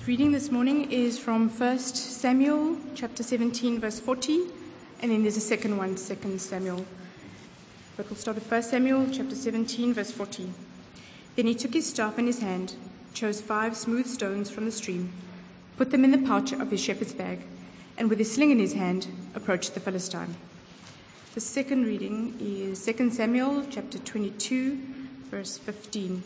Reading this morning is from 1 Samuel chapter 17 verse 40, and then there's a second one, 2 Samuel. But we'll start with 1 Samuel chapter 17 verse 40. Then he took his staff in his hand, chose 5 smooth stones from the stream, put them in the pouch of his shepherd's bag, and with his sling in his hand, approached the Philistine. The second reading is 2 Samuel chapter 22 verse 15.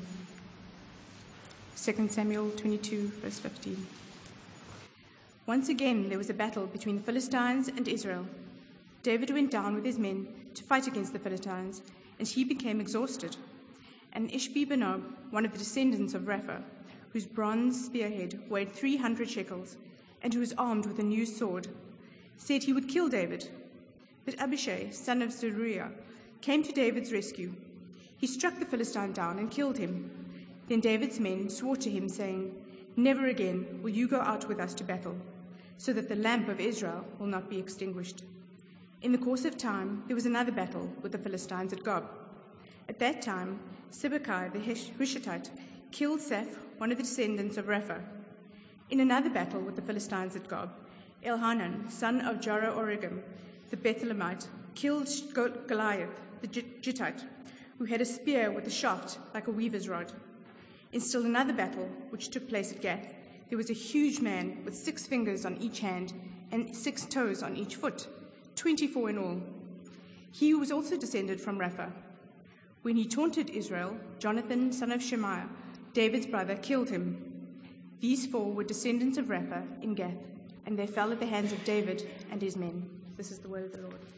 2 Samuel 22, verse 15. Once again there was a battle between the Philistines and Israel. David went down with his men to fight against the Philistines, and he became exhausted. And Ishbi-benob, one of the descendants of Rapha, whose bronze spearhead weighed 300 shekels, and who was armed with a new sword, said he would kill David. But Abishai, son of Zeruiah, came to David's rescue. He struck the Philistine down and killed him. Then David's men swore to him, saying, "Never again will you go out with us to battle, so that the lamp of Israel will not be extinguished." In the course of time, there was another battle with the Philistines at Gob. At that time, Sibbecai the Hushathite killed Saph, one of the descendants of Rapha. In another battle with the Philistines at Gob, Elhanan, son of Jorah-oregim, the Bethlehemite, killed Goliath the Gittite, who had a spear with a shaft like a weaver's rod. In still another battle, which took place at Gath, there was a huge man with 6 fingers on each hand and 6 toes on each foot, 24 in all. He was also descended from Rapha. When he taunted Israel, Jonathan, son of Shemaiah, David's brother, killed him. These 4 were descendants of Rapha in Gath, and they fell at the hands of David and his men. This is the word of the Lord.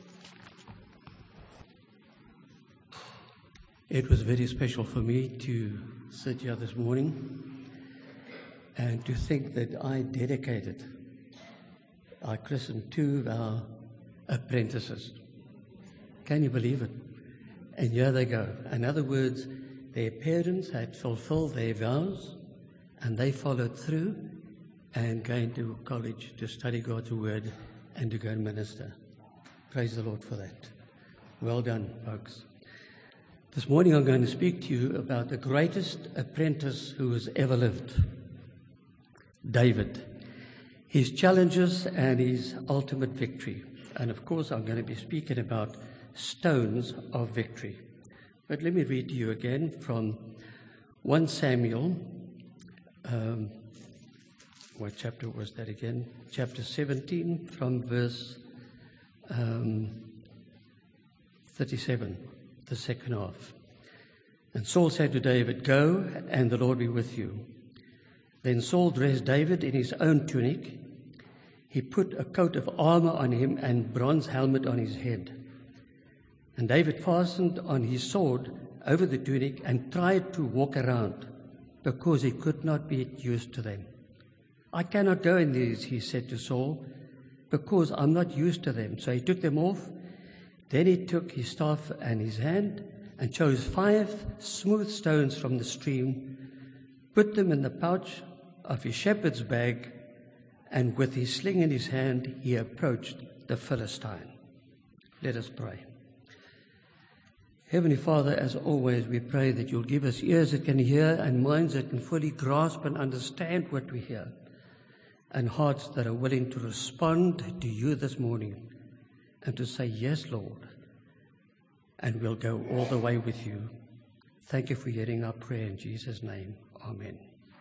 It was very special for me to sit here this morning and to think that I christened 2 of our apprentices. Can you believe it? And here they go. In other words, their parents had fulfilled their vows and they followed through and going to college to study God's word and to go and minister. Praise the Lord for that. Well done, folks. This morning I'm going to speak to you about the greatest apprentice who has ever lived, David, his challenges and his ultimate victory. And of course I'm going to be speaking about stones of victory. But let me read to you again from 1 Samuel, what chapter was that again? Chapter 17 from verse 37. The second half. And Saul said to David, "Go, and the Lord be with you." Then Saul dressed David in his own tunic. He put a coat of armor on him and bronze helmet on his head. And David fastened on his sword over the tunic and tried to walk around, because he could not be used to them. "I cannot go in these," he said to Saul, "because I'm not used to them." So he took them off. Then he took his staff in his hand and chose 5 smooth stones from the stream, put them in the pouch of his shepherd's bag, and with his sling in his hand, he approached the Philistine. Let us pray. Heavenly Father, as always, we pray that you'll give us ears that can hear and minds that can fully grasp and understand what we hear, and hearts that are willing to respond to you this morning and to say, "Yes, Lord," and we'll go all the way with you. Thank you for hearing our prayer in Jesus' name. Amen.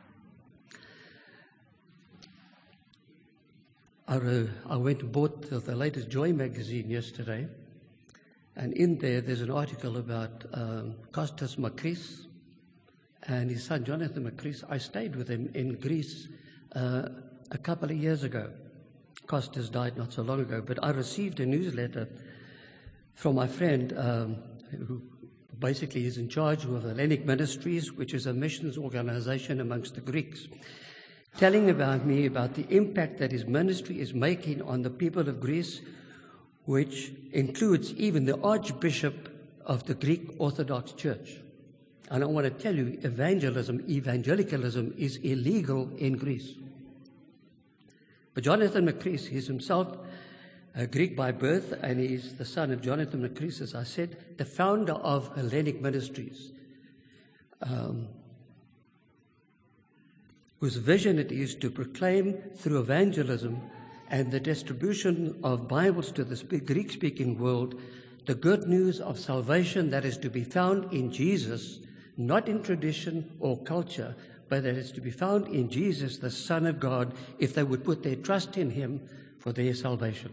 I went and bought the latest Joy magazine yesterday, and in there's an article about Kostas Makris and his son Jonathan Makris. I stayed with him in Greece a couple of years ago. Kostas died not so long ago, but I received a newsletter from my friend who basically is in charge of Hellenic Ministries, which is a missions organization amongst the Greeks, telling about the impact that his ministry is making on the people of Greece, which includes even the Archbishop of the Greek Orthodox Church. And I want to tell you, evangelicalism is illegal in Greece. But Jonathan Makris, he's himself Greek by birth, and he's the son of Jonathan Makris, as I said, the founder of Hellenic Ministries. whose vision it is to proclaim through evangelism and the distribution of Bibles to the Greek-speaking world the good news of salvation that is to be found in Jesus, not in tradition or culture, but that is to be found in Jesus, the Son of God, if they would put their trust in him for their salvation.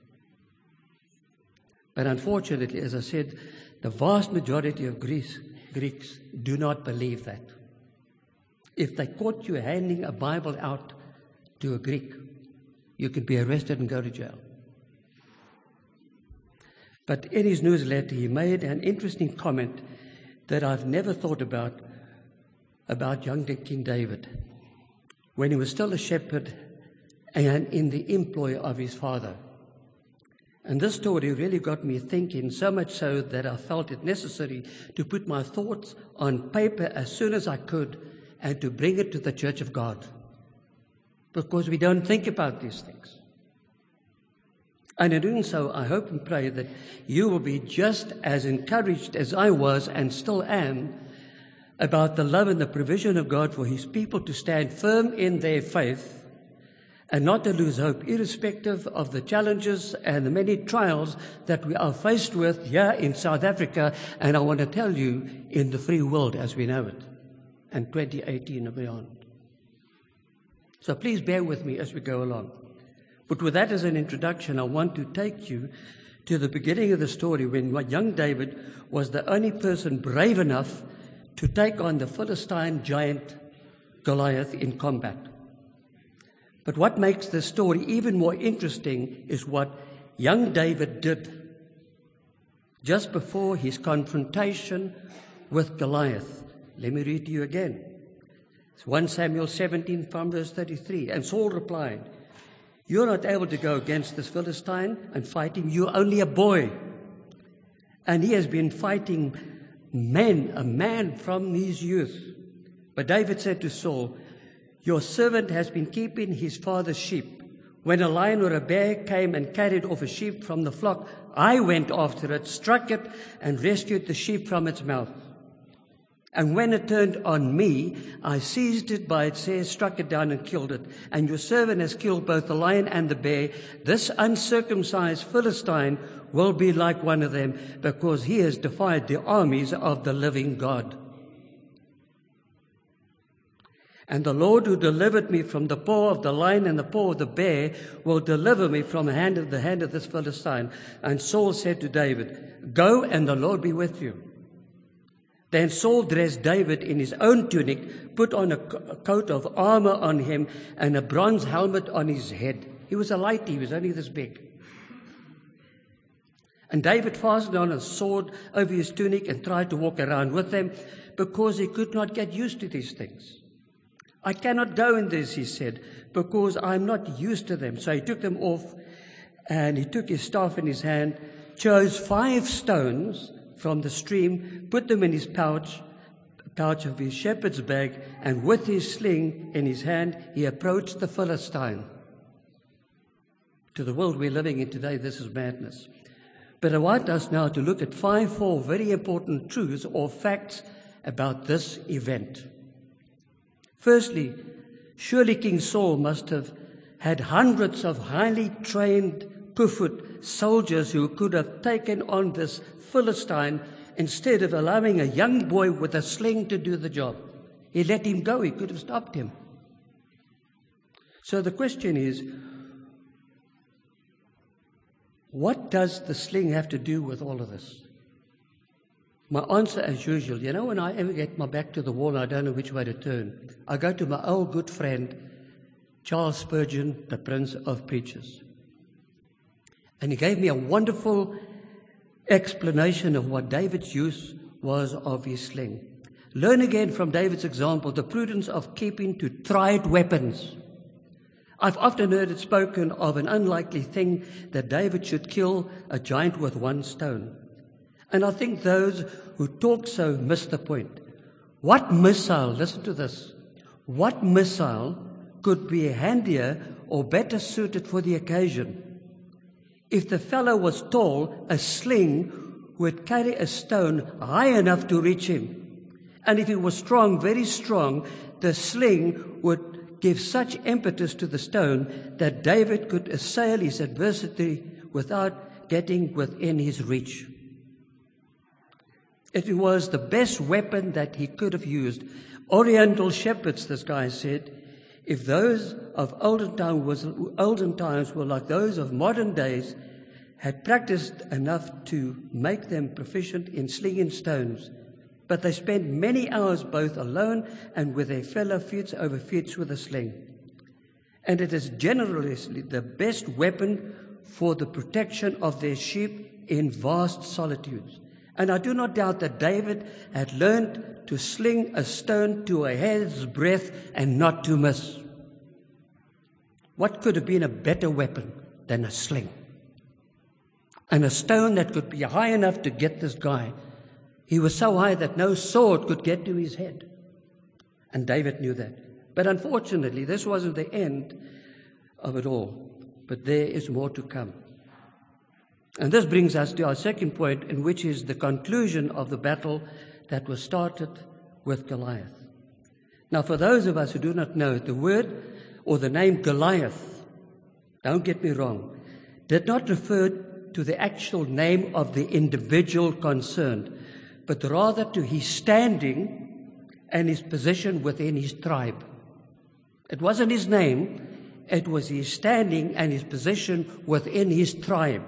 But unfortunately, as I said, the vast majority of Greeks do not believe that. If they caught you handing a Bible out to a Greek, you could be arrested and go to jail. But in his newsletter, he made an interesting comment that I've never thought about young King David, when he was still a shepherd and in the employ of his father. And this story really got me thinking, so much so that I felt it necessary to put my thoughts on paper as soon as I could and to bring it to the Church of God, because we don't think about these things. And in doing so, I hope and pray that you will be just as encouraged as I was and still am about the love and the provision of God for his people to stand firm in their faith and not to lose hope, irrespective of the challenges and the many trials that we are faced with here in South Africa, and I want to tell you, in the free world as we know it, and 2018 and beyond. So please bear with me as we go along. But with that as an introduction, I want to take you to the beginning of the story when young David was the only person brave enough to take on the Philistine giant Goliath in combat. But what makes this story even more interesting is what young David did just before his confrontation with Goliath. Let me read to you again. It's 1 Samuel 17 from verse 33. And Saul replied, "You're not able to go against this Philistine and fight him. You're only a boy. And he has been fighting a man from his youth." But David said to Saul, "Your servant has been keeping his father's sheep. When a lion or a bear came and carried off a sheep from the flock, I went after it, struck it, and rescued the sheep from its mouth. And when it turned on me, I seized it by its hair, struck it down, and killed it. And your servant has killed both the lion and the bear. This uncircumcised Philistine will be like one of them, because he has defied the armies of the living God. And the Lord who delivered me from the paw of the lion and the paw of the bear will deliver me from the hand of this Philistine." And Saul said to David, "Go, and the Lord be with you." Then Saul dressed David in his own tunic, put on a coat of armor on him, and a bronze helmet on his head. He was a light, he was only this big. And David fastened on a sword over his tunic and tried to walk around with them, because he could not get used to these things. "I cannot go in this," he said, "because I'm not used to them." So he took them off, and he took his staff in his hand, chose 5 stones from the stream, put them in his pouch of his shepherd's bag, and with his sling in his hand, he approached the Philistine. To the world we're living in today, this is madness. But I want us now to look at 4 very important truths or facts about this event. Firstly, surely King Saul must have had hundreds of highly trained Kufut soldiers who could have taken on this Philistine instead of allowing a young boy with a sling to do the job. He let him go. He could have stopped him. So the question is, what does the sling have to do with all of this? My answer, as usual, when I ever get my back to the wall and I don't know which way to turn, I go to my old good friend, Charles Spurgeon, the Prince of Preachers. And he gave me a wonderful explanation of what David's use was of his sling. Learn again from David's example the prudence of keeping to tried weapons. I've often heard it spoken of an unlikely thing that David should kill a giant with 1 stone. And I think those who talk so miss the point. What missile, listen to this, what missile could be handier or better suited for the occasion? If the fellow was tall, a sling would carry a stone high enough to reach him. And if he was strong, very strong, the sling would give such impetus to the stone that David could assail his adversary without getting within his reach. It was the best weapon that he could have used. Oriental shepherds, this guy said, if those of olden times were like those of modern days, had practiced enough to make them proficient in slinging stones, but they spent many hours both alone and with their fellow feats over feats with a sling. And it is generally the best weapon for the protection of their sheep in vast solitudes. And I do not doubt that David had learned to sling a stone to a hair's breadth and not to miss. What could have been a better weapon than a sling? And a stone that could be high enough to get this guy. He was so high that no sword could get to his head. And David knew that. But unfortunately, this wasn't the end of it all. But there is more to come. And this brings us to our second point, in which is the conclusion of the battle that was started with Goliath. Now, for those of us who do not know, the word or the name Goliath, don't get me wrong, did not refer to the actual name of the individual concerned, but rather to his standing and his position within his tribe. It wasn't his name, it was his standing and his position within his tribe.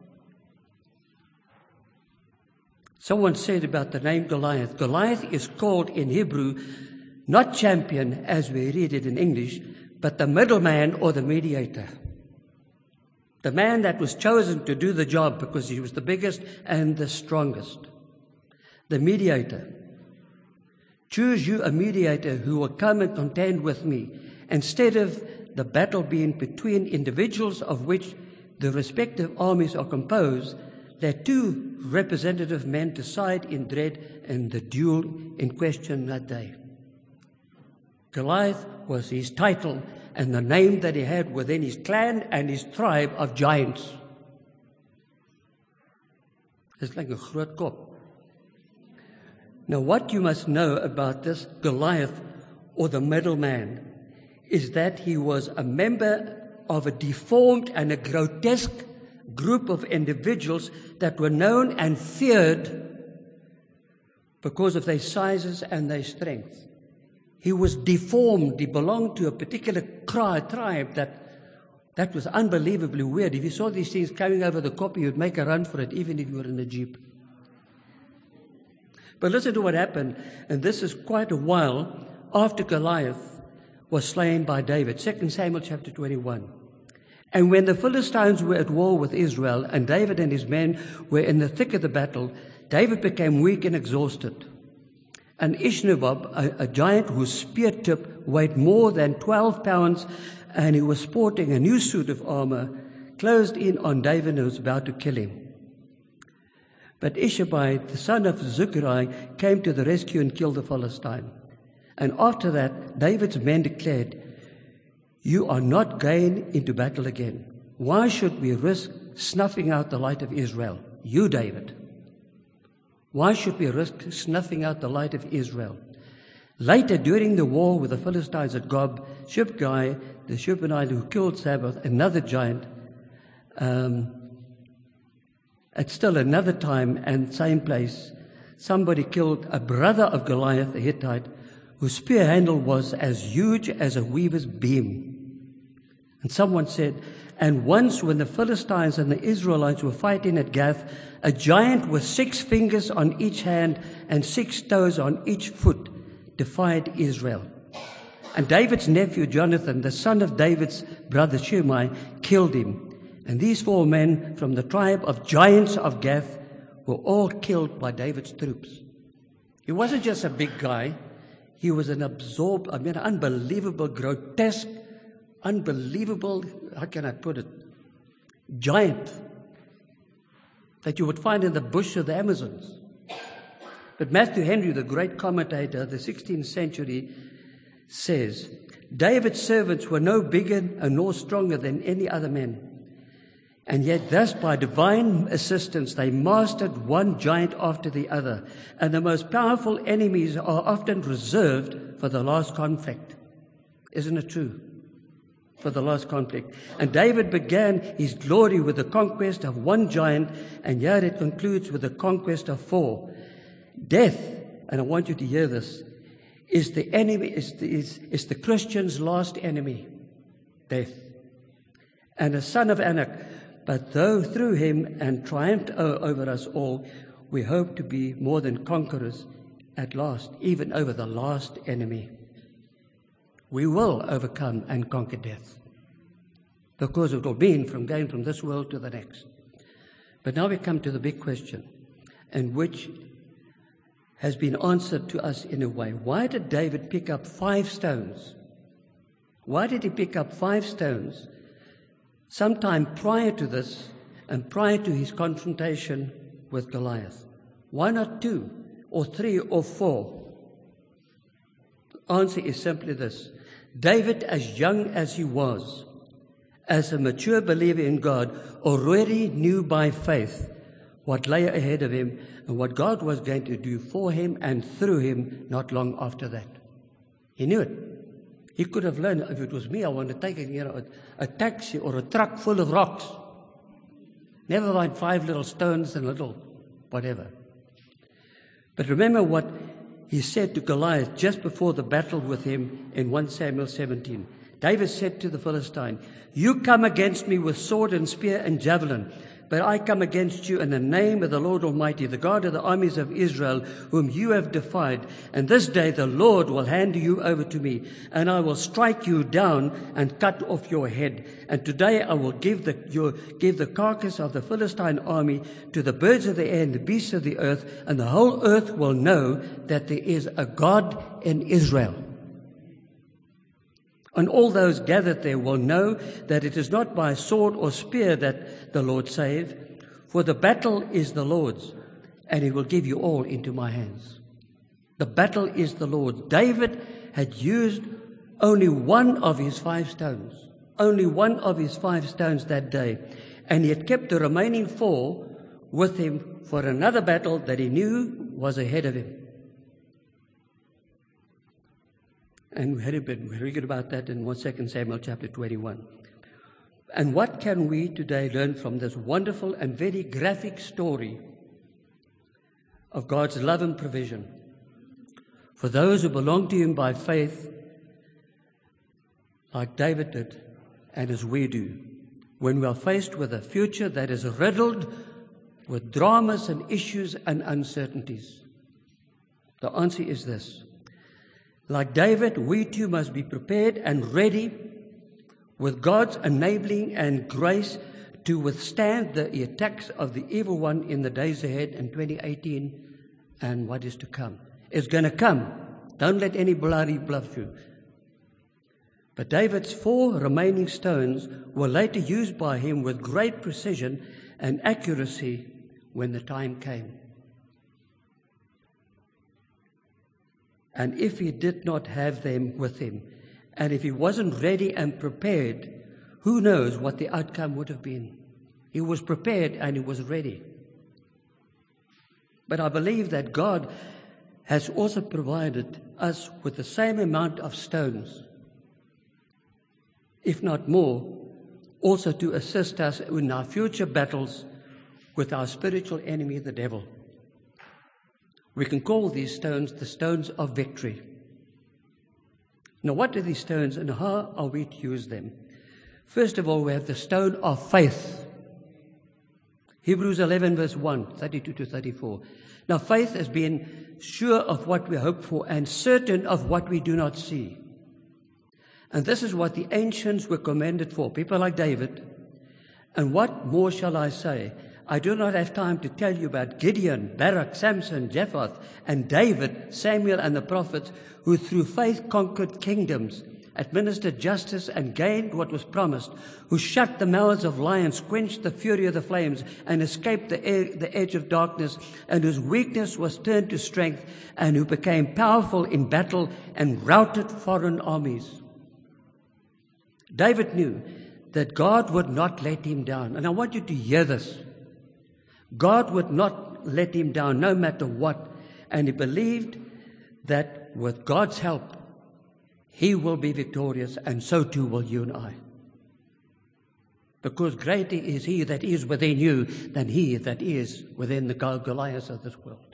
Someone said about the name Goliath, Goliath is called in Hebrew not champion as we read it in English, but the middleman or the mediator. The man that was chosen to do the job because he was the biggest and the strongest. The mediator. Choose you a mediator who will come and contend with me, instead of the battle being between individuals of which the respective armies are composed. Let two representative men decide in dread in the duel in question that day. Goliath was his title and the name that he had within his clan and his tribe of giants. It's like a groot kop. Now, what you must know about this Goliath, or the middleman, is that he was a member of a deformed and a grotesque group of individuals that were known and feared because of their sizes and their strength. He was deformed. He belonged to a particular tribe that was unbelievably weird. If you saw these things coming over the copy, you'd make a run for it, even if you were in a jeep. But listen to what happened, and this is quite a while after Goliath was slain by David. 2 Samuel chapter 21. And when the Philistines were at war with Israel, and David and his men were in the thick of the battle, David became weak and exhausted. And Ishnabob, a giant whose spear tip weighed more than 12 pounds, and he was sporting a new suit of armor, closed in on David and was about to kill him. But Ishabai, the son of Zucchari, came to the rescue and killed the Philistine. And after that, David's men declared, "You are not going into battle again. Why should we risk snuffing out the light of Israel? You, David. Why should we risk snuffing out the light of Israel?" Later, during the war with the Philistines at Gob, Shibgai, the Shubbanite who killed Sabbath, another giant, at still another time and same place, somebody killed a brother of Goliath, the Hittite, whose spear handle was as huge as a weaver's beam. And someone said, "And once when the Philistines and the Israelites were fighting at Gath, a giant with 6 fingers on each hand and 6 toes on each foot defied Israel. And David's nephew Jonathan, the son of David's brother Shimei, killed him. And these 4 men from the tribe of giants of Gath were all killed by David's troops." He wasn't just a big guy. He was an unbelievable, grotesque, unbelievable, how can I put it, giant that you would find in the bush of the Amazons. But Matthew Henry, the great commentator of the 16th century, says, David's servants were no bigger nor stronger than any other men. And yet thus by divine assistance they mastered one giant after the other, and the most powerful enemies are often reserved for the last conflict. Isn't it true? For the last conflict. And David began his glory with the conquest of one giant, and here it concludes with the conquest of 4. Death, and I want you to hear this, is the enemy, is the Christian's last enemy. Death. And a son of Anak, but though through him and triumphed over us all, we hope to be more than conquerors at last, even over the last enemy. We will overcome and conquer death, because it will mean from going from this world to the next. But now we come to the big question, and which has been answered to us in a way. Why did David pick up 5 stones? Why did he pick up 5 stones sometime prior to this and prior to his confrontation with Goliath? Why not 2 or 3 or 4? The answer is simply this. David, as young as he was, as a mature believer in God, already knew by faith what lay ahead of him and what God was going to do for him and through him not long after that. He knew it. He could have learned, if it was me, I want to take a taxi or a truck full of rocks. Never mind 5 little stones and little whatever. But remember what he said to Goliath just before the battle with him in 1 Samuel 17. David said to the Philistine, "You come against me with sword and spear and javelin, but I come against you in the name of the Lord Almighty, the God of the armies of Israel, whom you have defied. And this day the Lord will hand you over to me, and I will strike you down and cut off your head. And today I will give the carcass of the Philistine army to the birds of the air and the beasts of the earth, and the whole earth will know that there is a God in Israel. And all those gathered there will know that it is not by sword or spear that the Lord save, for the battle is the Lord's, and he will give you all into my hands." The battle is the Lord's. David had used only one of his 5 stones, only one of his 5 stones that day, and he had kept the remaining 4 with him for another battle that he knew was ahead of him. And we had been very good about that in 2 Samuel chapter 21. And what can we today learn from this wonderful and very graphic story of God's love and provision for those who belong to him by faith, like David did, and as we do, when we are faced with a future that is riddled with dramas and issues and uncertainties? The answer is this. Like David, we too must be prepared and ready with God's enabling and grace to withstand the attacks of the evil one in the days ahead in 2018 and what is to come. It's going to come. Don't let anybody bluff you. But David's 4 remaining stones were later used by him with great precision and accuracy when the time came. And if he did not have them with him, and if he wasn't ready and prepared, who knows what the outcome would have been. He was prepared and he was ready. But I believe that God has also provided us with the same amount of stones, if not more, also to assist us in our future battles with our spiritual enemy, the devil. We can call these stones the stones of victory. Now, what are these stones and how are we to use them? First of all, we have the stone of faith. Hebrews 11 verse 1, 32 to 34. Now, faith has been sure of what we hope for and certain of what we do not see. And this is what the ancients were commended for, people like David. And what more shall I say? I do not have time to tell you about Gideon, Barak, Samson, Jephthah, and David, Samuel, and the prophets, who through faith conquered kingdoms, administered justice, and gained what was promised, who shut the mouths of lions, quenched the fury of the flames, and escaped the edge of darkness, and whose weakness was turned to strength, and who became powerful in battle and routed foreign armies. David knew that God would not let him down. And I want you to hear this. God would not let him down no matter what. And he believed that with God's help, he will be victorious, and so too will you and I. Because greater is he that is within you than he that is within the Goliaths of this world.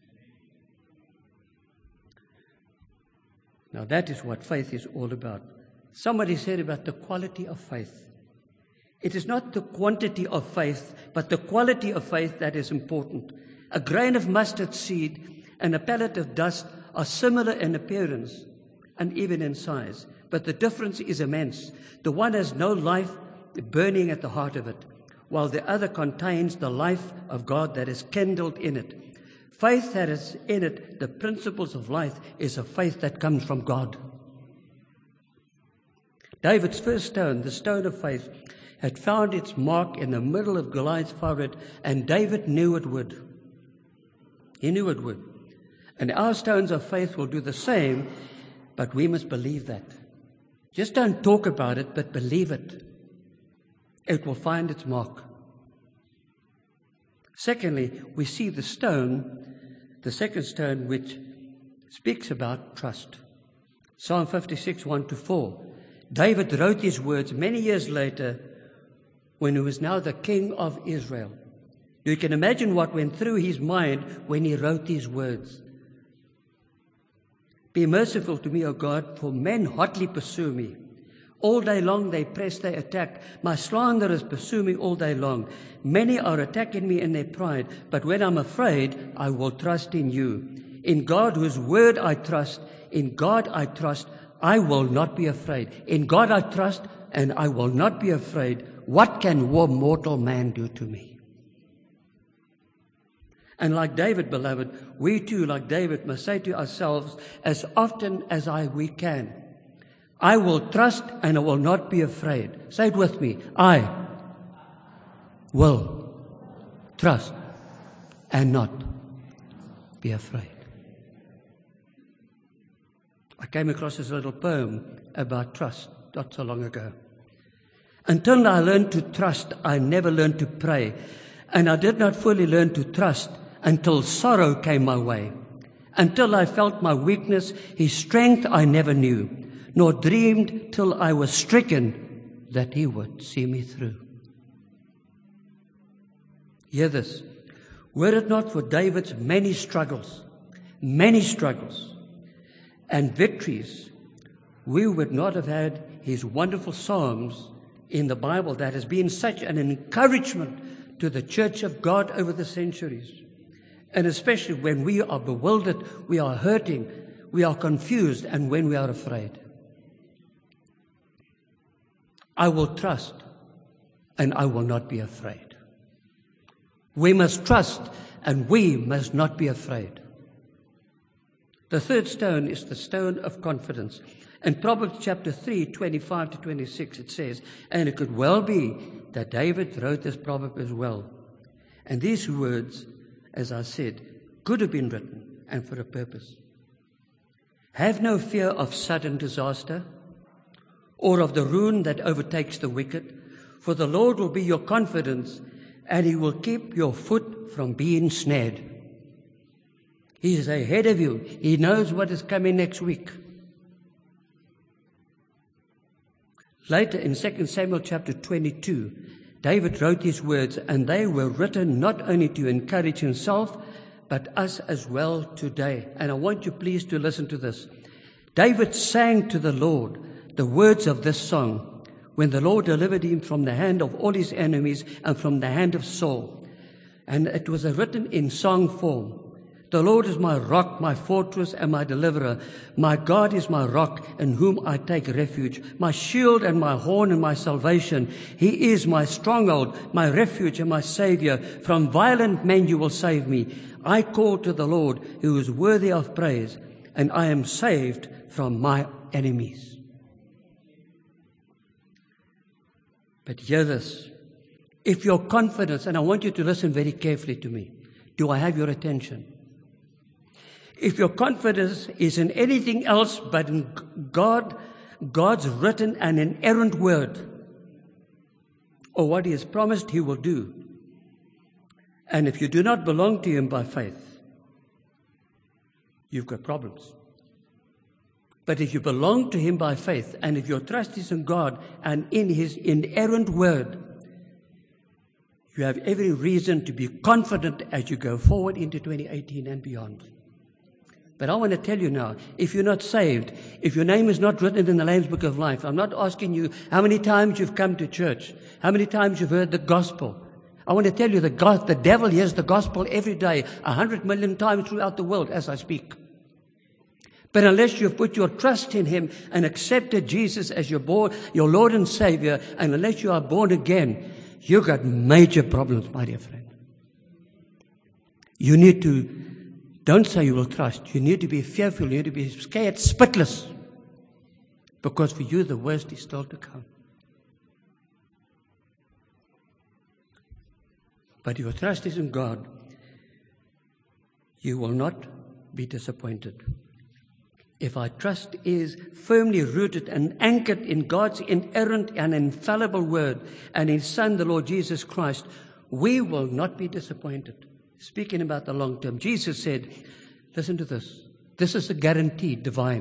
Now that is what faith is all about. Somebody said about the quality of faith. It is not the quantity of faith, but the quality of faith that is important. A grain of mustard seed and a pellet of dust are similar in appearance and even in size, but the difference is immense. The one has no life burning at the heart of it, while the other contains the life of God that is kindled in it. Faith that is in it, the principles of life, is a faith that comes from God. David's first stone, the stone of faith, had found its mark in the middle of Goliath's forehead, and David knew it would. He knew it would. And our stones of faith will do the same, but we must believe that. Just don't talk about it, but believe it. It will find its mark. Secondly, we see the stone, the second stone, which speaks about trust. Psalm 56, 1-4. David wrote these words many years later when he was now the king of Israel. You can imagine what went through his mind when he wrote these words. Be merciful to me, O God, for men hotly pursue me. All day long they press, they attack. My slanderers pursue me all day long. Many are attacking me in their pride, but when I'm afraid, I will trust in you. In God, whose word I trust, in God I trust, I will not be afraid. In God I trust, and I will not be afraid. What can mortal man do to me? And like David, beloved, we too, like David, must say to ourselves as often as we can, I will trust and I will not be afraid. Say it with me. I will trust and not be afraid. I came across this little poem about trust not so long ago. Until I learned to trust, I never learned to pray. And I did not fully learn to trust until sorrow came my way. Until I felt my weakness, his strength I never knew, nor dreamed till I was stricken that he would see me through. Hear this. Were it not for David's many struggles, and victories, we would not have had his wonderful Psalms in the Bible that has been such an encouragement to the church of God over the centuries. And especially when we are bewildered, we are hurting, we are confused, and when we are afraid. I will trust, and I will not be afraid. We must trust, and we must not be afraid. The third stone is the stone of confidence. In Proverbs chapter 3, 25-26, it says, and it could well be that David wrote this proverb as well. And these words, as I said, could have been written, and for a purpose. Have no fear of sudden disaster, or of the ruin that overtakes the wicked, for the Lord will be your confidence, and he will keep your foot from being snared. He is ahead of you. He knows what is coming next week. Later in 2 Samuel chapter 22, David wrote these words, and they were written not only to encourage himself, but us as well today. And I want you please to listen to this. David sang to the Lord the words of this song when the Lord delivered him from the hand of all his enemies and from the hand of Saul. And it was written in song form. The Lord is my rock, my fortress, and my deliverer. My God is my rock, in whom I take refuge, my shield and my horn and my salvation. He is my stronghold, my refuge and my Savior. From violent men you will save me. I call to the Lord, who is worthy of praise, and I am saved from my enemies. But hear this. If your confidence, and I want you to listen very carefully to me. Do I have your attention? If your confidence is in anything else but in God, God's written and inerrant word, or what he has promised he will do. And if you do not belong to him by faith, you've got problems. But if you belong to him by faith, and if your trust is in God and in his inerrant word, you have every reason to be confident as you go forward into 2018 and beyond. But I want to tell you now, if you're not saved, if your name is not written in the Lamb's Book of Life, I'm not asking you how many times you've come to church, how many times you've heard the gospel. I want to tell you the devil hears the gospel every day, 100 million times throughout the world as I speak. But unless you've put your trust in him and accepted Jesus as your Lord and Savior, and unless you are born again, you've got major problems, my dear friend. You need to, don't say you will trust. You need to be fearful. You need to be scared, spitless. Because for you, the worst is still to come. But your trust is in God. You will not be disappointed. If our trust is firmly rooted and anchored in God's inerrant and infallible word and in His Son, the Lord Jesus Christ, we will not be disappointed. Speaking about the long term, Jesus said, listen to this. This is a guarantee, divine.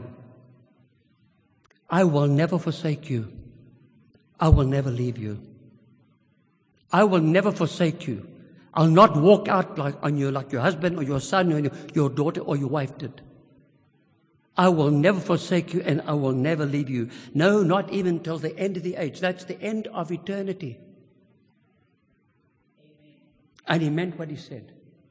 I will never forsake you. I will never leave you. I will never forsake you. I'll not walk out on you like your husband or your son or your daughter or your wife did. I will never forsake you and I will never leave you. No, not even till the end of the age. That's the end of eternity. And he meant what he said.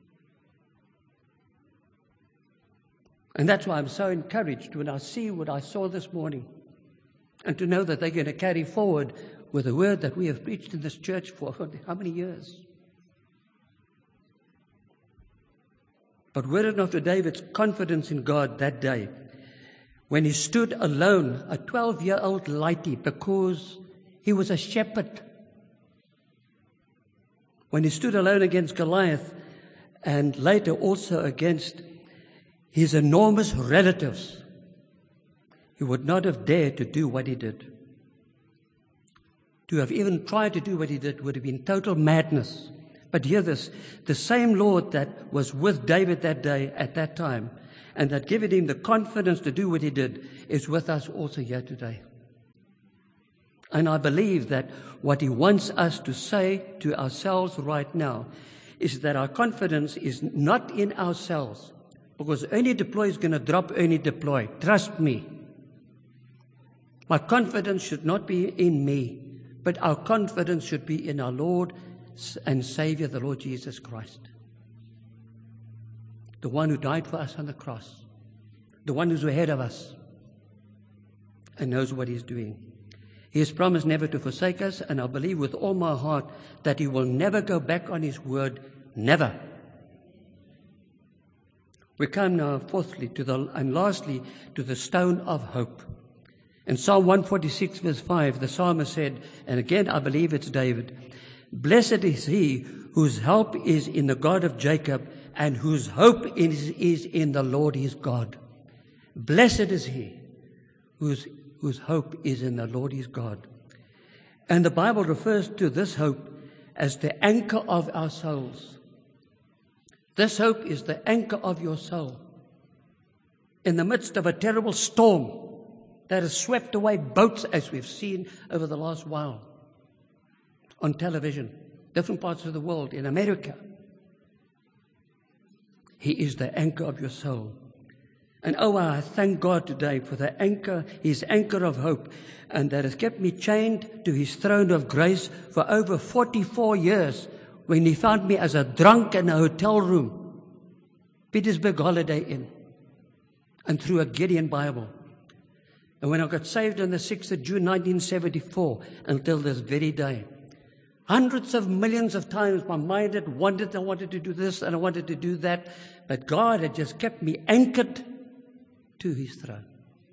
And that's why I'm so encouraged when I see what I saw this morning. And to know that they're going to carry forward with the word that we have preached in this church for how many years? But were it not for David's confidence in God that day, when he stood alone, a 12-year-old laity, because he was a shepherd. When he stood alone against Goliath, and later also against his enormous relatives, he would not have dared to do what he did. To have even tried to do what he did would have been total madness. But hear this, the same Lord that was with David that day, at that time, and that given him the confidence to do what he did, is with us also here today. And I believe that what he wants us to say to ourselves right now is that our confidence is not in ourselves, because Ernie Deploy is going to drop Ernie Deploy. Trust me. My confidence should not be in me, but our confidence should be in our Lord and Savior, the Lord Jesus Christ. The one who died for us on the cross. The one who's ahead of us and knows what he's doing. He has promised never to forsake us, and I believe with all my heart that he will never go back on his word. Never. We come now, fourthly, and lastly, to the stone of hope. In Psalm 146, verse 5, the psalmist said, and again I believe it's David, blessed is he whose help is in the God of Jacob, and whose hope is in the Lord his God. Blessed is he whose hope is in the Lord his God. And the Bible refers to this hope as the anchor of our souls. This hope is the anchor of your soul. In the midst of a terrible storm that has swept away boats, as we've seen over the last while on television, different parts of the world, in America, He is the anchor of your soul. And oh, I thank God today for the anchor, His anchor of hope, and that has kept me chained to His throne of grace for over 44 years, when He found me as a drunk in a hotel room, Petersburg Holiday Inn, and through a Gideon Bible. And when I got saved on the 6th of June 1974, until this very day, hundreds of millions of times my mind had wandered. I wanted to do this and I wanted to do that, but God had just kept me anchored to His throne.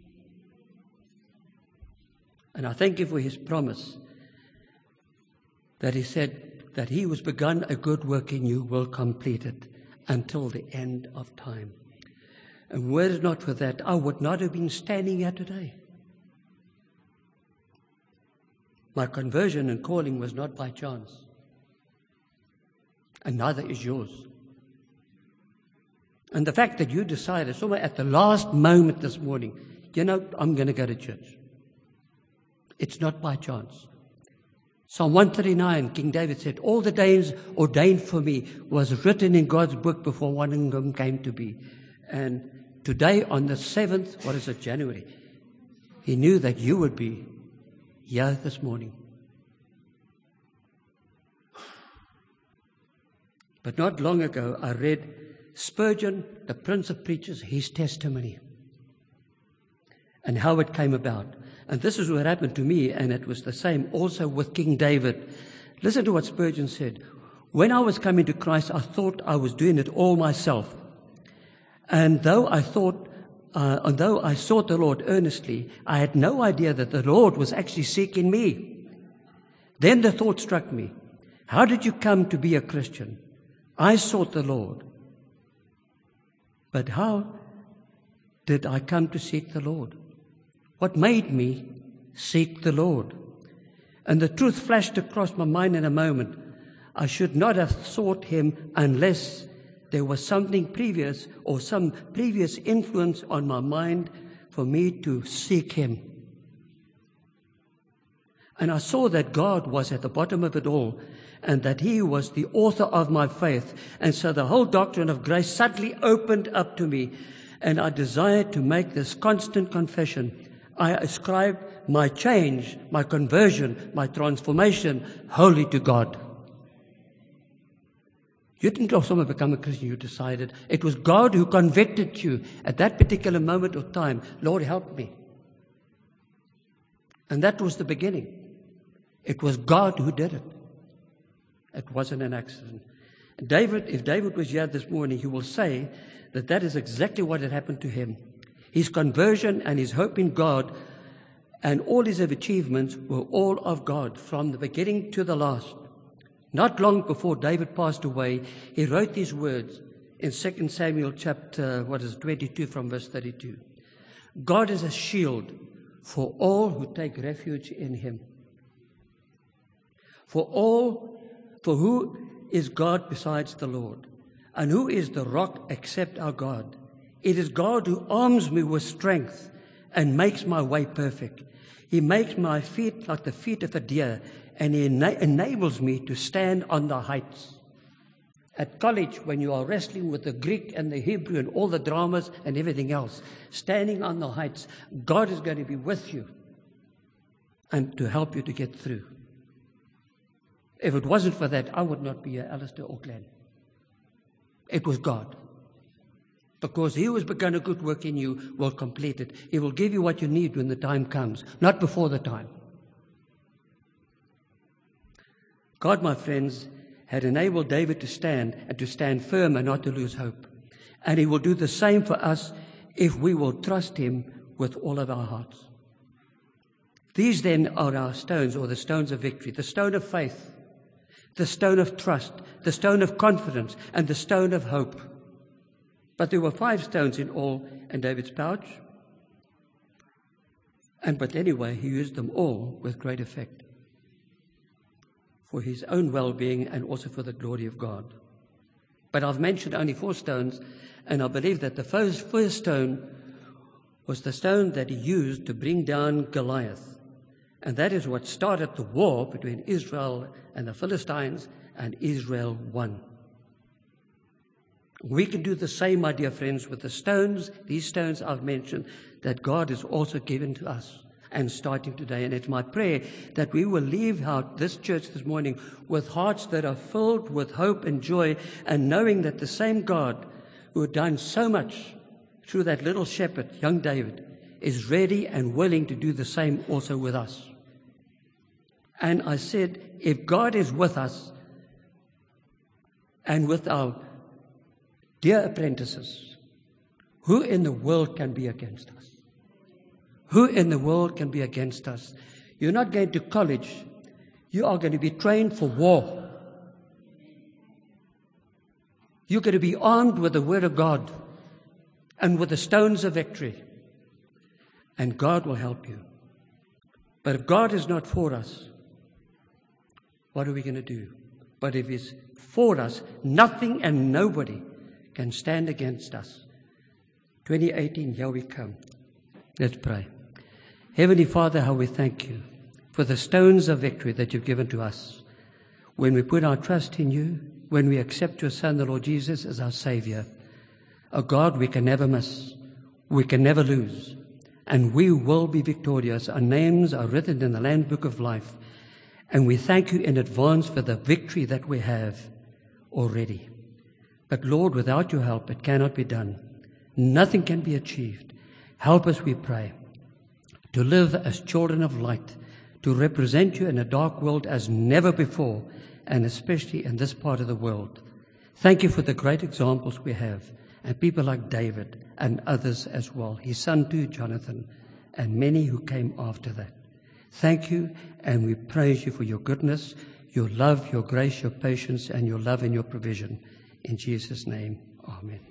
And I thank you for His promise that He said that He who's begun a good work in you will complete it until the end of time. And were it not for that, I would not have been standing here today. My conversion and calling was not by chance. And neither is yours. And the fact that you decided somewhere at the last moment this morning, I'm going to go to church. It's not by chance. Psalm 139, King David said, all the days ordained for me was written in God's book before one of them came to be. And today on the 7th, January, he knew that you would be here this morning. But not long ago, I read Spurgeon, the Prince of Preachers, his testimony and how it came about. And this is what happened to me, and it was the same also with King David. Listen to what Spurgeon said. When I was coming to Christ, I thought I was doing it all myself. And though I sought the Lord earnestly, I had no idea that the Lord was actually seeking me. Then the thought struck me, how did you come to be a Christian? I sought the Lord. But how did I come to seek the Lord? What made me seek the Lord? And the truth flashed across my mind in a moment. I should not have sought him unless there was something previous or some previous influence on my mind for me to seek him. And I saw that God was at the bottom of it all, and that he was the author of my faith. And so the whole doctrine of grace suddenly opened up to me, and I desired to make this constant confession. I ascribe my change, my conversion, my transformation wholly to God. You didn't also become a Christian, you decided. It was God who convicted you at that particular moment of time. Lord, help me. And that was the beginning. It was God who did it. It wasn't an accident. If David was here this morning, he will say that that is exactly what had happened to him. His conversion and his hope in God and all his achievements were all of God from the beginning to the last. Not long before David passed away, he wrote these words in 2 Samuel chapter 22 from verse 32. God is a shield for all who take refuge in him. For who is God besides the Lord? And who is the rock except our God? It is God who arms me with strength and makes my way perfect. He makes my feet like the feet of a deer, and he enables me to stand on the heights. At college, when you are wrestling with the Greek and the Hebrew and all the dramas and everything else, standing on the heights, God is going to be with you and to help you to get through. If it wasn't for that, I would not be here, Alistair Auckland. It was God. Because he who has begun a good work in you will complete it. He will give you what you need when the time comes, not before the time. God, my friends, had enabled David to stand and to stand firm and not to lose hope. And he will do the same for us if we will trust him with all of our hearts. These then are our stones, or the stones of victory, the stone of faith, the stone of trust, the stone of confidence, and the stone of hope. But there were 5 stones in all in David's pouch. But anyway, he used them all with great effect for his own well-being and also for the glory of God. But I've mentioned only 4 stones, and I believe that the first stone was the stone that he used to bring down Goliath. And that is what started the war between Israel and the Philistines, and Israel won. We can do the same, my dear friends, with the stones, these stones I've mentioned, that God has also given to us, and starting today. And it's my prayer that we will leave out this church this morning with hearts that are filled with hope and joy, and knowing that the same God who had done so much through that little shepherd, young David, is ready and willing to do the same also with us. And I said, if God is with us and with our dear apprentices, who in the world can be against us? Who in the world can be against us? You're not going to college. You are going to be trained for war. You're going to be armed with the Word of God and with the stones of victory. And God will help you. But if God is not for us, what are we going to do? But if He's for us, nothing and nobody can stand against us. 2018, here we come. Let's pray. Heavenly Father, how we thank You for the stones of victory that You've given to us. When we put our trust in You, when we accept Your Son, the Lord Jesus, as our Savior, a God we can never miss, we can never lose, and we will be victorious. Our names are written in the Lamb's Book of Life, and we thank You in advance for the victory that we have already. But Lord, without Your help, it cannot be done. Nothing can be achieved. Help us, we pray, to live as children of light, to represent You in a dark world as never before, and especially in this part of the world. Thank You for the great examples we have, and people like David and others as well, his son too, Jonathan, and many who came after that. Thank You, and we praise You for Your goodness, Your love, Your grace, Your patience, and Your love and Your provision. In Jesus' name, amen.